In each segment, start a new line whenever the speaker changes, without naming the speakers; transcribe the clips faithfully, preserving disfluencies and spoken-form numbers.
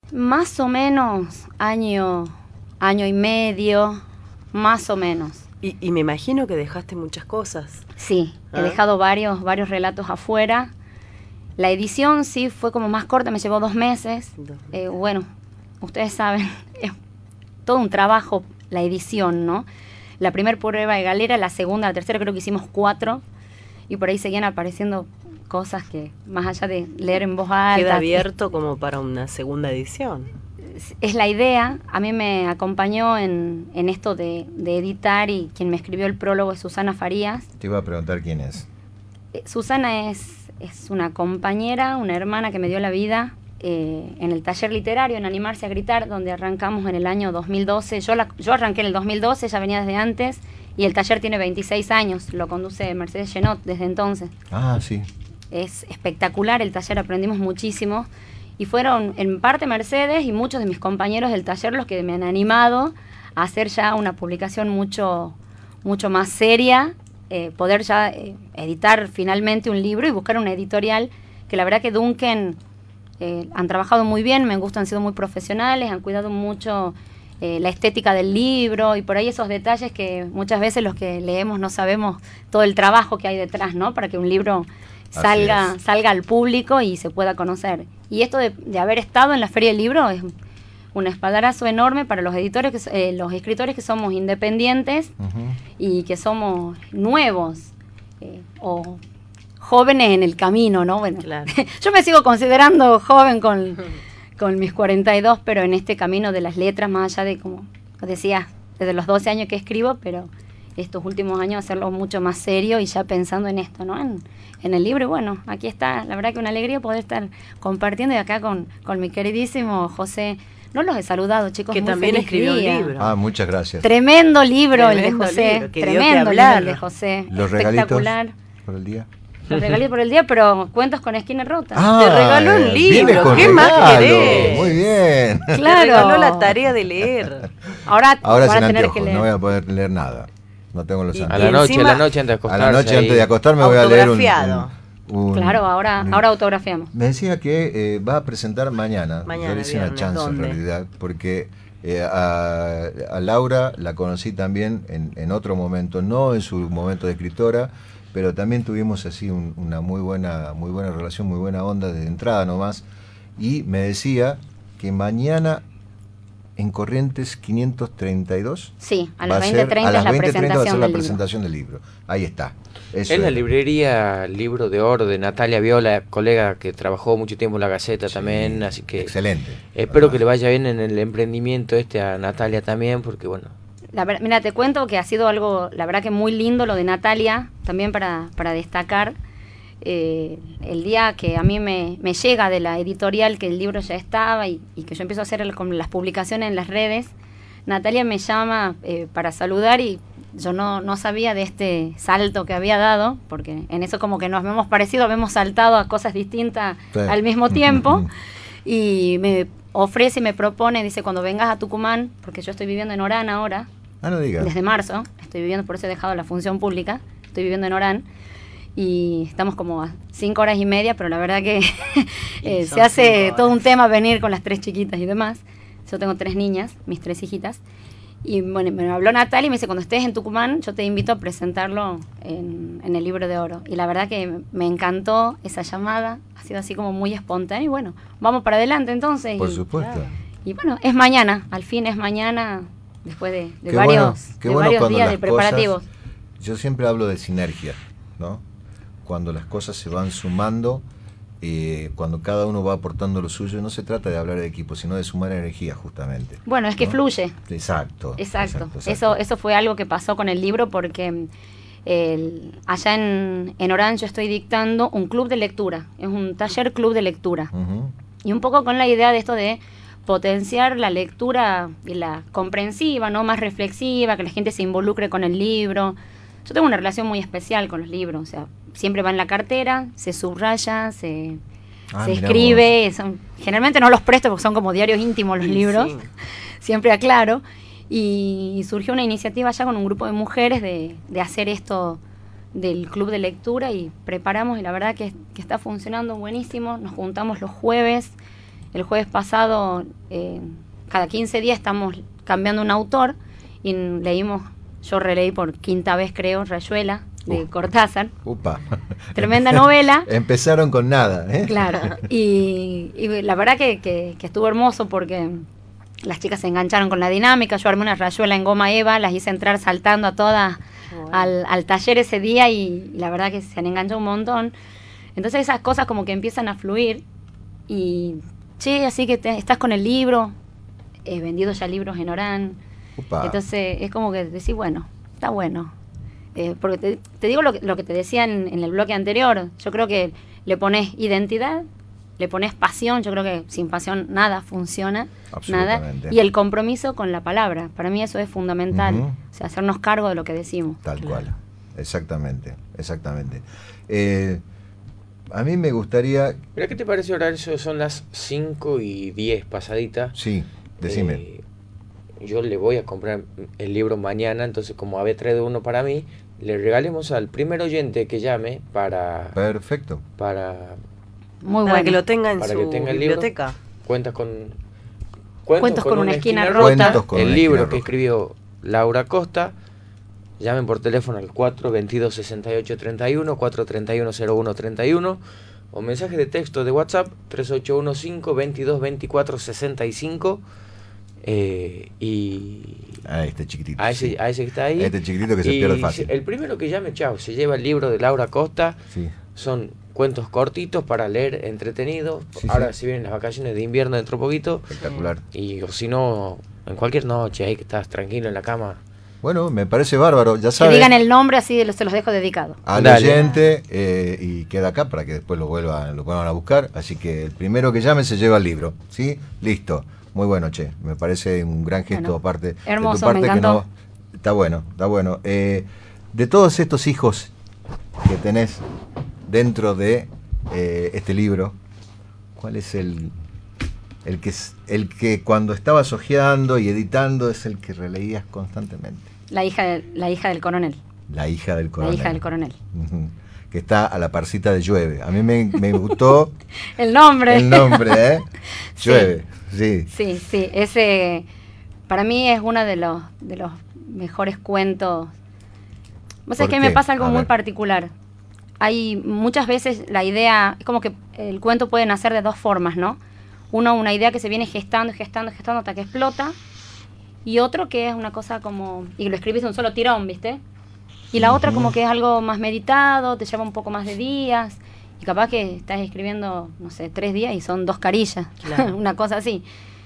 Más o menos año, año y medio, más o menos.
Y, y me imagino que dejaste muchas cosas.
Sí,
¿Ah?
he dejado varios, varios relatos afuera. La edición sí fue como más corta, me llevó dos meses.
Dos meses.
Eh, bueno, ustedes saben, es todo un trabajo la edición, ¿no? La primera prueba de galera, la segunda, la tercera, creo que hicimos cuatro. Y por ahí seguían apareciendo cosas que, más allá de leer en voz alta...
Queda abierto como para una segunda edición.
Es, es la idea. A mí me acompañó en, en esto de, de editar, y quien me escribió el prólogo es Susana Farías.
Te iba a preguntar quién es.
Eh, Susana es, es una compañera, una hermana que me dio la vida eh, en el taller literario, en Animarse a Gritar, donde arrancamos en el año dos mil doce. Yo, la, yo arranqué en el dos mil doce, ella venía desde antes, y el taller tiene veintiséis años, lo conduce Mercedes Genot desde entonces.
Ah, sí.
Es espectacular el taller, aprendimos muchísimo, y fueron en parte Mercedes y muchos de mis compañeros del taller los que me han animado a hacer ya una publicación mucho, mucho más seria, eh, poder ya eh, editar finalmente un libro y buscar una editorial, que la verdad que Duncan eh, han trabajado muy bien, me gusta, han sido muy profesionales, han cuidado mucho eh, la estética del libro, y por ahí esos detalles que muchas veces los que leemos no sabemos todo el trabajo que hay detrás, ¿no? Para que un libro salga, salga al público y se pueda conocer. Y esto de, de haber estado en la Feria del Libro es un espaldarazo enorme para los editores, que, eh, los escritores que somos independientes uh-huh. y que somos nuevos eh, o jóvenes en el camino, ¿no? Bueno, claro. Yo me sigo considerando joven con, con mis cuarenta y dos, pero en este camino de las letras, más allá de, como decía, desde los doce años que escribo, pero estos últimos años hacerlo mucho más serio y ya pensando en esto, ¿no? En, en el libro. Y bueno, aquí está, la verdad que una alegría poder estar compartiendo, y acá con, con mi queridísimo José. No los he saludado, chicos.
Que
muy
también
feliz
escribió
día.
un libro.
Ah, muchas gracias.
Tremendo libro
Tremendo
el de José.
Libro, que
Tremendo libro el de José.
Los
espectacular.
regalitos por el día.
Los regalitos por el día, pero cuentos con esquina rota.
Ah,
te regaló un libro. ¿Qué
regalo.
más querés?
Muy bien.
Claro.
Te regaló la tarea de leer.
Ahora,
Ahora
van
sin
a tener
anteojos,
que leer.
no voy a poder leer nada. No tengo los
Y-
anteojos.
A la noche,
encima-
a la noche antes de acostarse.
A la noche
ahí.
antes de acostarme voy a leer un,
Autografiado.
un- un-
Claro, ahora,
un-
ahora autografiamos.
Me decía que eh, va a presentar mañana.
Mañana,
Yo le hice una
viernes,
chance
¿dónde?
en realidad, porque eh, a, a Laura la conocí también en, en otro momento, no en su momento de escritora, pero también tuvimos así un- una muy buena, muy buena relación, muy buena onda de entrada nomás. Y me decía que mañana en Corrientes quinientos treinta y dos
Sí, a
va
las
ser-
veinte treinta
a las
es la
veinte treinta va a ser
presentación
la
del libro.
presentación del libro. Ahí está. Eso
Es la
es.
librería Libro de Oro de Natalia Viola, colega que trabajó mucho tiempo en La Gaceta
Sí,
también, así que
excelente.
espero
¿verdad?
que le vaya bien en el emprendimiento este a Natalia también, porque bueno,
La ver- mira, te cuento que ha sido algo, la verdad que muy lindo lo de Natalia, también para, para destacar. Eh, el día que a mí me, me llega de la editorial que el libro ya estaba, y, y que yo empiezo a hacer el- con las publicaciones en las redes, Natalia me llama eh, para saludar, y yo no, no sabía de este salto que había dado, porque en eso como que nos hemos parecido, habíamos saltado a cosas distintas
Sí.
al mismo tiempo, y me ofrece y me propone, dice, cuando vengas a Tucumán, porque yo estoy viviendo en Orán ahora,
Ah, no digas.
desde marzo, estoy viviendo, por eso he dejado la función pública, estoy viviendo en Orán, y estamos como a cinco horas y media, pero la verdad que eh,
son
se hace
cinco
todo un
horas.
tema venir con las tres chiquitas y demás. Yo tengo tres niñas, mis tres hijitas, y bueno, me habló Natalia y me dice, cuando estés en Tucumán, yo te invito a presentarlo en, en el Libro de Oro. Y la verdad que me encantó esa llamada, ha sido así como muy espontáneo, y bueno, vamos para adelante entonces.
Por
y,
supuesto.
y bueno, es mañana, al fin es mañana, después de, de
Qué
varios,
bueno, qué
de
bueno
varios
cuando
días
las
de preparativos.
cosas- yo siempre hablo de sinergia, ¿no? Cuando las cosas se van sumando, eh, cuando cada uno va aportando lo suyo, no se trata de hablar de equipo, sino de sumar energía, justamente.
Bueno, es que
¿no?
fluye.
Exacto.
Exacto.
exacto.
Eso, eso fue algo que pasó con el libro, porque mm, el, allá en, en Orán yo estoy dictando un club de lectura, es un taller club de lectura.
Ujú.
Y un poco con la idea de esto de potenciar la lectura y la comprensiva, ¿no? Más reflexiva, que la gente se involucre con el libro. Yo tengo una relación muy especial con los libros, o sea, siempre va en la cartera, se subraya, se,
Ah,
se
mirá
escribe, son, generalmente no los presto porque son como diarios íntimos los
Sí,
libros,
sí.
siempre aclaro, y surgió una iniciativa ya con un grupo de mujeres de, de hacer esto del club de lectura, y preparamos, y la verdad que, que está funcionando buenísimo. Nos juntamos los jueves el jueves pasado, eh, cada quince días estamos cambiando un autor y leímos, yo releí por quinta vez creo, Rayuela, de
Uh.
Cortázar.
Upa.
Tremenda novela.
Empezaron con nada, ¿eh?
Claro, y, y la verdad que, que, que estuvo hermoso porque las chicas se engancharon con la dinámica, yo armé una rayuela en goma eva, las hice entrar saltando a todas bueno. al, al taller ese día y, y la verdad que se han enganchado un montón. Entonces esas cosas como que empiezan a fluir y, che, así que te, estás con el libro, he vendido ya libros en Orán, Upa. Entonces es como que decís, bueno, está bueno. Eh, porque te, te digo lo que, lo que te decía en, en el bloque anterior, yo creo que le pones identidad, le pones pasión, yo creo que sin pasión nada funciona, nada, y el compromiso con la palabra, para mí eso es fundamental, uh-huh. o sea, hacernos cargo de lo que decimos.
Tal claro. cual, exactamente, exactamente. Eh, a mí me gustaría...
¿Pero qué te parece, Horacio? Son las cinco y diez pasaditas.
Sí, decime.
Eh, yo le voy a comprar el libro mañana, entonces como había traído uno para mí, le regalemos al primer oyente que llame para...
Perfecto.
Para...
Muy para bueno. que lo tenga en
para
su
que tenga el
biblioteca.
Libro. Cuentas con...
Cuentos, Cuentos con, con una, una esquina, esquina rota.
rota. Con el libro que roja. escribió Laura Costa. Llamen por teléfono al cuatro veintidós sesenta y ocho treinta y uno, cuatro treinta y uno cero uno treinta y uno o mensaje de texto de WhatsApp tres ocho uno cinco veintidós veinticuatro sesenta y cinco. Eh, y
a este chiquitito
a ese,
sí.
a ese que está ahí,
a este chiquitito que se pierde fácil.
El primero que llame, chao, se lleva el libro de Laura Costa.
Sí.
Son cuentos cortitos para leer entretenido. Sí, ahora sí. se vienen las vacaciones de invierno dentro de poquito.
Espectacular.
Y o si no, en cualquier noche ahí que estás tranquilo en la cama.
Bueno, me parece bárbaro, ya saben.
Que digan el nombre, así se los dejo dedicado.
Al oyente, eh, y queda acá para que después lo vuelvan, lo vuelvan a buscar. Así que el primero que llame se lleva el libro, ¿sí? Listo. Muy bueno, che. Me parece un gran gesto bueno, aparte
hermoso,
de tu parte
me encantó.
Que no. Está bueno, está bueno. Eh, de todos estos hijos que tenés dentro de eh, este libro, ¿cuál es el el que el que cuando estabas hojeando y editando es el que releías constantemente?
La hija de, la hija del coronel.
La hija del coronel.
La hija del coronel.
Uh-huh. Que está a la parcita de Llueve. A mí me, me gustó
el nombre.
El nombre, ¿eh? Llueve. Sí.
Sí, sí, ese para mí es uno de los de los mejores cuentos. Vos sabés que me pasa algo muy particular. Hay muchas veces la idea, es como que el cuento puede nacer de dos formas, ¿no? Uno, una idea que se viene gestando, gestando, gestando hasta que explota, y otro que es una cosa como, y lo escribís de un solo tirón, ¿viste? Y la uh-huh. otra como que es algo más meditado, te lleva un poco más de días, y capaz que estás escribiendo, no sé, tres días y son dos carillas, claro. una cosa así.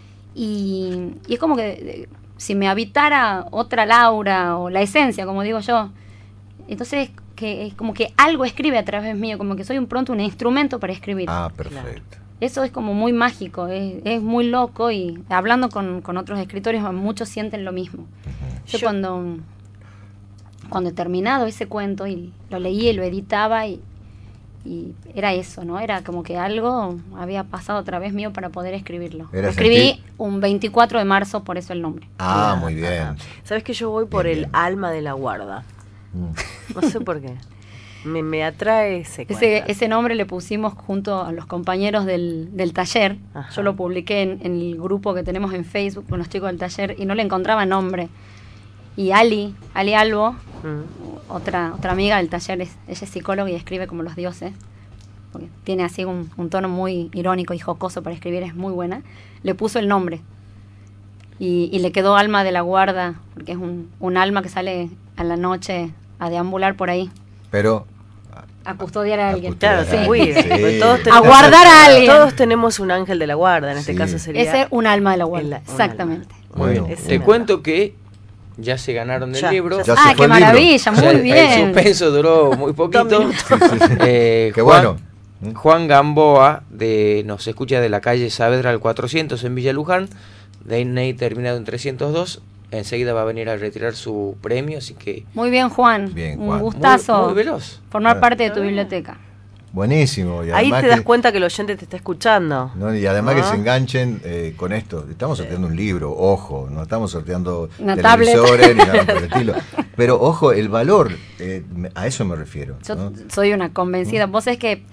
Y, y es como que eh, si me habitara otra Laura, o la esencia, como digo yo, entonces que es como que algo escribe a través mío, como que soy un pronto un instrumento para escribir.
Ah, perfecto. Claro.
Eso es como muy mágico, es, es muy loco, y hablando con, con otros escritores, muchos sienten lo mismo. Uh-huh. Yo, yo cuando, cuando he terminado ese cuento y lo leí y lo editaba, y y era eso, ¿no? Era como que algo había pasado otra vez mío para poder escribirlo. Lo escribí sentir... un veinticuatro de marzo, por eso el nombre.
Ah, muy bien.
Sabes que yo voy por bien, el bien. Alma de la guarda. Mm. No sé por qué. Me, me atrae ese cuento.
Ese, ese nombre le pusimos junto a los compañeros del, del taller. Ajá. Yo lo publiqué en, en el grupo que tenemos en Facebook con los chicos del taller y no le encontraba nombre. Y Ali, Ali Albo, mm. otra otra amiga del taller, es, ella es psicóloga y escribe como los dioses, porque tiene así un, un tono muy irónico y jocoso para escribir, es muy buena. Le puso el nombre y, y le quedó Alma de la Guarda, porque es un, un alma que sale a la noche a deambular por ahí.
Pero...
A custodiar a, a alguien.
Claro,
sí.
Sí.
Sí.
Todos
a guardar a alguien.
Todos tenemos un ángel de la guarda, en este sí. caso sería...
Ese es un alma de la guarda, exactamente.
Muy bien. Te cuento que ya se ganaron el
ya,
libro.
Ya
ah, qué maravilla, muy
ya,
bien.
El suspenso duró muy poquito.
Sí, sí, sí.
Eh,
qué
Juan,
bueno.
Juan Gamboa, de nos escucha de la calle Saavedra al cuatrocientos en Villa Luján, D N I terminado en trescientos dos. Enseguida va a venir a retirar su premio, así que...
Muy bien, Juan.
Bien, Juan.
Un gustazo.
Muy, muy veloz.
Formar ah. parte de tu biblioteca.
Buenísimo. Y
ahí te
que,
das cuenta que el oyente te está escuchando.
No, y además
¿no?
que se enganchen eh, con esto. Estamos sorteando un libro, ojo, no estamos sorteando
una
televisores ni nada por el estilo. Pero ojo, el valor, eh, a eso me refiero.
Yo
¿no?
soy una convencida. ¿Mm? Vos es que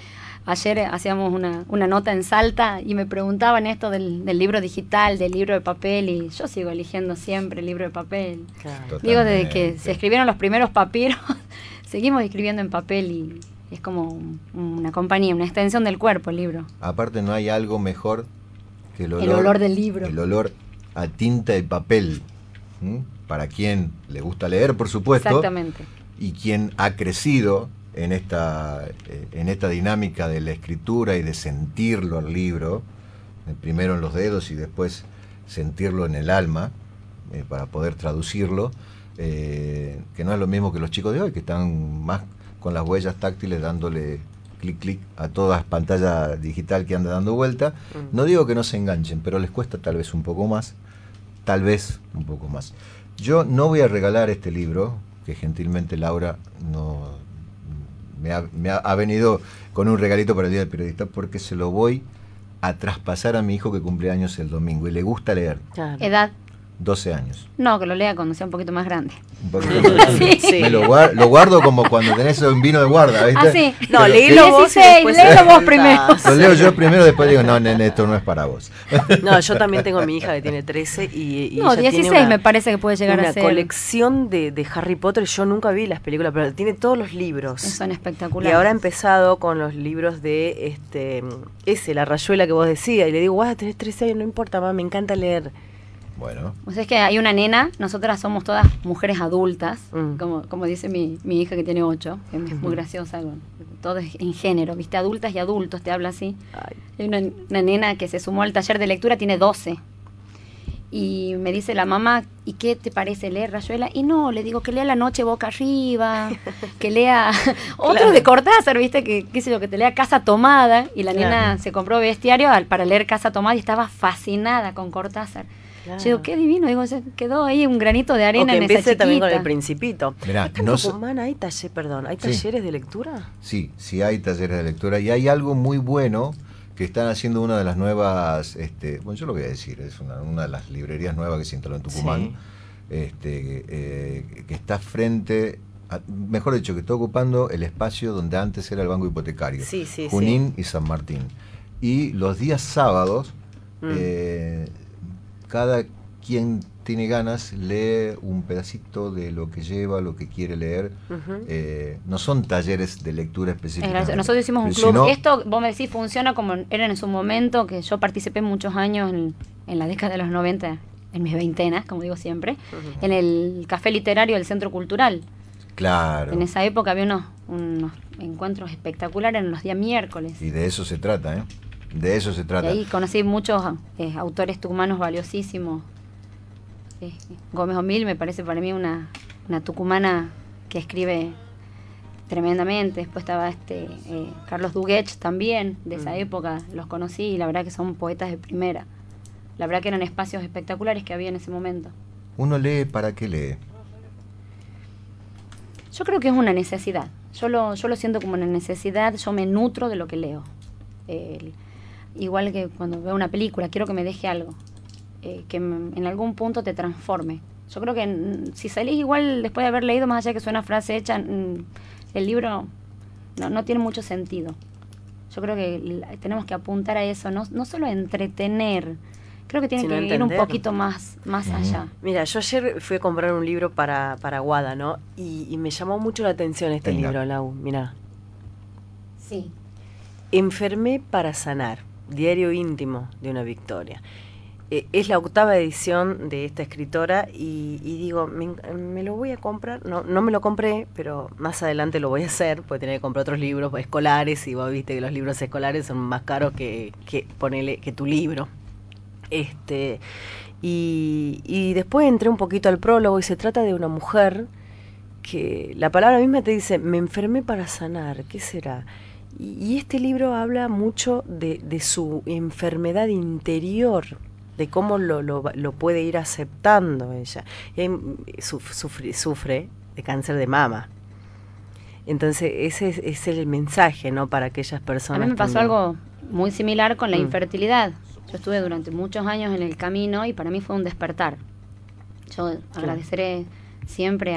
ayer hacíamos una, una nota en Salta y me preguntaban esto del, del libro digital, del libro de papel, y yo sigo eligiendo siempre el libro de papel.
Claro.
Digo, desde que se escribieron los primeros papiros, seguimos escribiendo en papel y es como un- una compañía, una extensión del cuerpo el libro.
Aparte no hay algo mejor que el olor,
El olor del libro.
El olor a tinta y papel. ¿Mm? Para quien le gusta leer, por supuesto.
Exactamente.
Y quien ha crecido en esta, eh, en esta dinámica de la escritura y de sentirlo al libro, eh, primero en los dedos y después sentirlo en el alma, eh, para poder traducirlo, eh, que no es lo mismo que los chicos de hoy, que están más con las huellas táctiles dándole clic clic a toda pantalla digital que anda dando vuelta. No digo que no se enganchen, pero les cuesta tal vez un poco más, tal vez un poco más. Yo no voy a regalar este libro, que gentilmente Laura no me ha, me ha, ha venido con un regalito para el Día del Periodista, porque se lo voy a traspasar a mi hijo que cumple años el domingo y le gusta leer.
Claro.
¿Edad?
doce años.
No, que lo lea cuando sea un poquito más grande.
Un poquito más.
Sí.
Me lo, guar- lo guardo como cuando tenés un vino de guarda, ¿viste?
Ah, sí.
No,
Pero-
léelo vos y
dieciséis,
después
léelo
se
vos
lo
primero.
contás.
Lo leo yo primero, después digo, no, nene, esto no es para vos.
No, yo también tengo a mi hija que tiene trece y, y
No,
ella
dieciséis
tiene una,
me parece que puede llegar
una
a ser.
colección de, de Harry Potter. Yo nunca vi las películas, pero tiene todos los libros.
Son
Y
espectaculares.
ahora ha empezado con los libros de este ese, La Rayuela que vos decías. Y le digo, guau, tenés trece años, no importa, mamá, me encanta leer.
Bueno,
O sea, es que hay una nena, nosotras somos todas mujeres adultas,
Mm.
como, como dice mi, mi hija que tiene ocho, que es muy graciosa, con- todo es en género, ¿viste? Adultas y adultos, te habla así.
Ay,
Hay una, una nena que se sumó al taller de lectura, tiene doce. Y me dice la mamá, ¿y qué te parece leer, Rayuela? Y no, le digo que lea La Noche Boca Arriba, que lea otro
Claro.
de Cortázar, ¿viste? Que, qué sé yo, que te lea Casa Tomada. Y la
Claro.
nena se compró bestiario al- para leer Casa Tomada y estaba fascinada con Cortázar.
claro.
Yo digo, qué divino, digo, se quedó ahí un granito de
O
arena
que
en esa
empiece
chiquita.
también con El Principito.
mirá,
Acá en
no sé-
Tucumán hay taller, perdón, ¿hay
Sí.
talleres de lectura?
sí, sí hay talleres de lectura y hay algo muy bueno que están haciendo una de las nuevas, este, bueno, yo lo voy a decir, es una, una de las librerías nuevas que se instaló en Tucumán,
Sí.
este, eh, que está frente, a- mejor dicho, que está ocupando el espacio donde antes era el Banco Hipotecario,
Sí, sí,
Junín y San Martín. Y los días sábados,
Mm.
eh, cada quien tiene ganas lee un pedacito de lo que lleva, lo que quiere leer.
Ujú.
Eh, no son talleres de lectura
Es
específicos.
gracioso. Nosotros hicimos un
Pero
club.
si no-
Esto, vos me decís, funciona como era en su momento, que yo participé muchos años en, en la década de los noventa, en mis veintenas, como digo siempre,
Ujú.
en el café literario del Centro Cultural.
Claro.
En esa época había unos, unos encuentros espectaculares en los días miércoles.
Y de eso se trata, ¿eh? De eso se
Y
trata.
ahí conocí muchos eh, autores tucumanos valiosísimos. Eh, Gómez Omil me parece para mí una, una tucumana que escribe tremendamente. Después estaba este eh, Carlos Duguech también, de esa
Mm.
época, los conocí y la verdad que son poetas de primera. La verdad que eran espacios espectaculares que había en ese momento.
Uno lee para qué lee.
Yo creo que es una necesidad. Yo lo, yo lo siento como una necesidad, yo me nutro de lo que leo. El- igual que cuando veo una película, quiero que me deje algo, eh, que me- en algún punto te transforme. Yo creo que mm, si salís igual después de haber leído, más allá que sea una frase hecha, mm, el libro no, no tiene mucho sentido. Yo creo que la- tenemos que apuntar a eso, no, no solo a entretener, creo que tiene
Sino
que ir un
entender.
poquito más, más
Ujú.
allá.
Mira, yo ayer fui a comprar un libro para, para Guada, ¿no? Y, y me llamó mucho la atención este
Venga.
libro, Lau. Mira,
Sí.
Enfermé para sanar, diario íntimo de una victoria. Eh, es la octava edición de esta escritora y, y digo, me, enc- me lo voy a comprar. No, no me lo compré, pero más adelante lo voy a hacer, porque tener que comprar otros libros escolares y vos viste que los libros escolares son más caros que, que, ponele, que tu libro. Este, y, y después entré un poquito al prólogo y se trata de una mujer que la palabra misma te dice, me enfermé para sanar, ¿qué será? Y, y este libro habla mucho de, de su enfermedad interior, de cómo lo, lo, lo puede ir aceptando ella. Y hay- suf- sufre, sufre de cáncer de mama. Entonces ese es, es el mensaje, ¿no? Para aquellas
A
personas.
mí me pasó
también.
algo muy similar con la
Mm.
infertilidad. Yo estuve durante muchos años en el camino y para mí fue un despertar. Yo agradeceré siempre a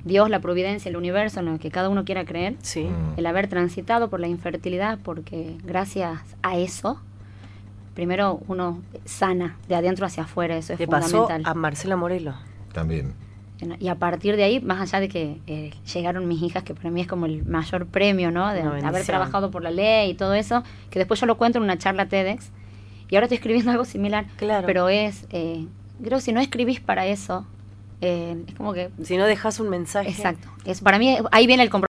Dios, la providencia, el universo, en lo que cada uno quiera creer,
Sí.
Mm.
el haber transitado por la infertilidad, porque gracias a eso, primero uno sana de adentro hacia afuera, eso es
Le pasó
fundamental.
a Marcela Morelo.
También.
Y a partir de ahí, más allá de que eh, llegaron mis hijas, que para mí es como el mayor premio, ¿no? De,
Una
de haber
bendición.
trabajado por la ley y todo eso, que después yo lo cuento en una charla TEDx, y ahora estoy escribiendo algo similar,
Claro.
pero es, eh, creo que si no escribís para eso, eh, es como que...
Si no dejas un mensaje.
Exacto. Es, para mí, ahí viene el compromiso.